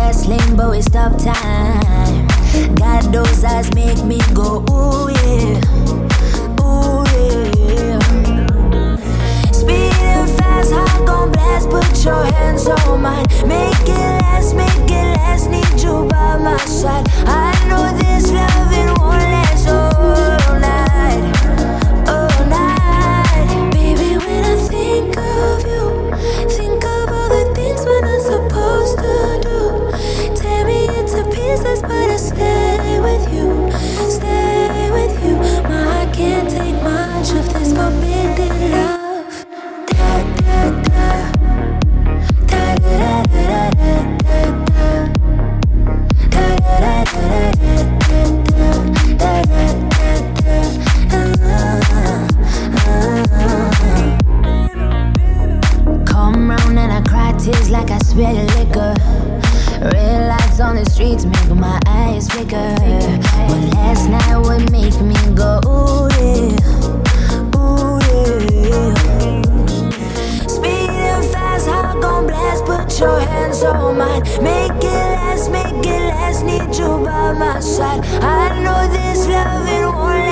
fast lane, but we stop time. Got those eyes make me go, ooh yeah, ooh yeah. Speeding fast, heart gon' blast, put your hands on mine. Make it last, need you by my side. I know this loving won't last all night, all night. Baby, when I think of you, think of all the things we're not supposed to do. Tear me into pieces, but I stay with you, stay with you. My heart can't take much of this forbidden love. Da da da, da da da da da da. Come round and I cry tears like I spill liquor. Red lights on the streets make my eyes flicker. But last night would make me go, ooh yeah, ooh yeah. Speeding fast, heart gon' blast, put your hands on mine. Make it last, need you by my side. I know this loving won't